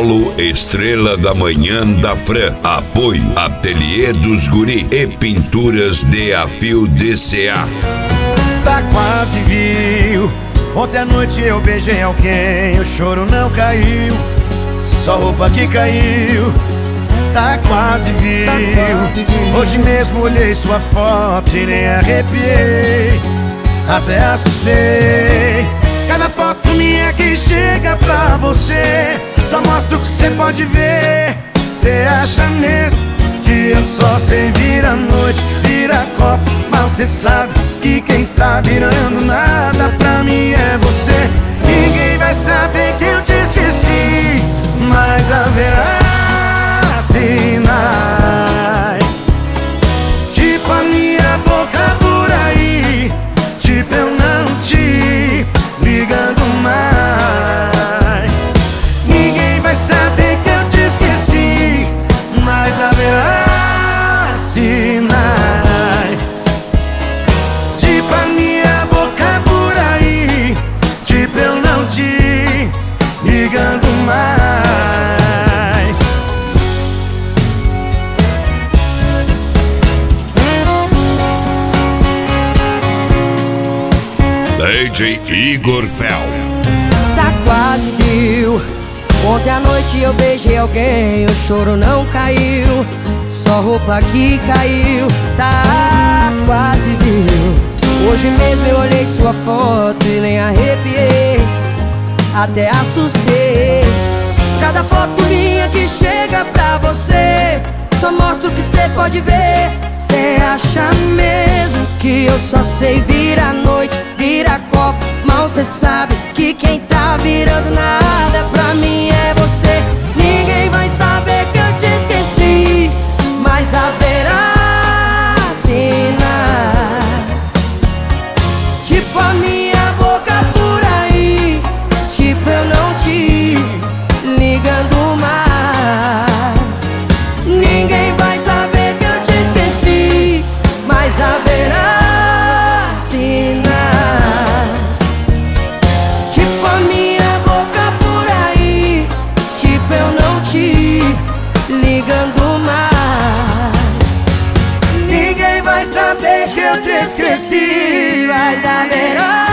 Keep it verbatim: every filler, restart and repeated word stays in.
Polo Estrela da Manhã da Fran. Apoio Ateliê dos Guri e Pinturas de a Fio D C A. Tá quase viu. Ontem à noite eu beijei alguém, o choro não caiu, só roupa que caiu. Tá quase viu. Tá quase viu. Hoje mesmo olhei sua foto e nem arrepiei, até assustei. Cada foto minha que chega pra você só mostra o que cê pode ver. Cê acha mesmo que eu só sei virar noite, virar copo, mas cê sabe que quem tá virando nada pra mim é você. Ninguém vai saber que eu te esqueci, mas haverá sinais, tipo a minha boca por aí, tipo eu não te ligando mais. Ninguém vai saber que eu te esqueci, mas haverá sinais, tipo a minha boca por aí, tipo eu não te ligando mais. D J Igor Fel. Tá quase viu. Ontem à noite eu beijei alguém, o choro não caiu, só roupa que caiu. Tá quase viu. Hoje mesmo eu olhei sua foto e nem arrepiei, até assustei. Cada foto minha que chega pra você só mostra o que cê pode ver. Cê acha mesmo que eu só sei virar noite, virar copo, mal cê sabe que quem tá virando nada pra mim é você. Ninguém vai saber que eu te esqueci, mas haverá sinais, tipo a minha boca por aí, tipo eu não te ligando mais. Ninguém vai saber que eu te esqueci, mas haverá sinais, tipo a minha boca por aí, tipo eu não te ligando mais. Ninguém vai saber que eu te esqueci, mas haverá